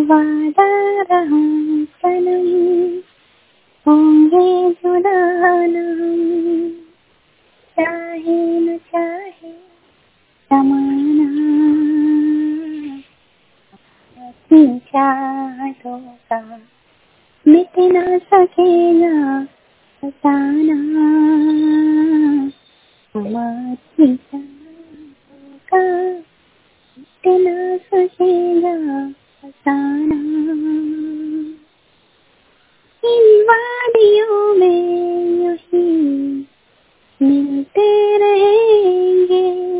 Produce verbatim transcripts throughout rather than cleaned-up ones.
वादा रहा सनम, होंगे जुदा न हम, चाहे न चाहे जमाना, अपनी चाहतों का मिट न सकेगा फसाना, हमारी चाहतों का मिट न सकेगा फसाना। इन वादियों में यूं ही मिलते रहेंगे,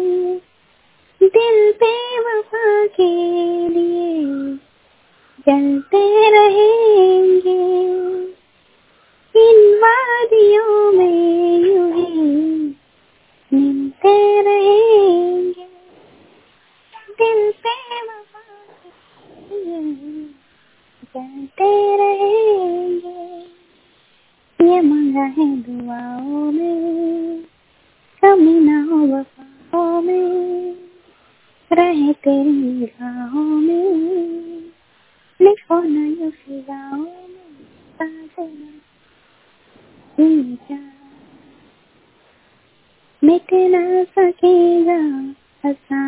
दिल बेवफा के लिए जलते रहेंगे। इन वादियों में यूं ही मिलते रहेंगे, दिल बेवफा के लिए जलते रहेंगे। ये मांगा है दुआओं में, कमी ना हो वफाओं में, रहे तेरी निगाहों में, लिखो ना यूं फिजाओं में, साजना ये चाह मिट ना सकेगा फसाना।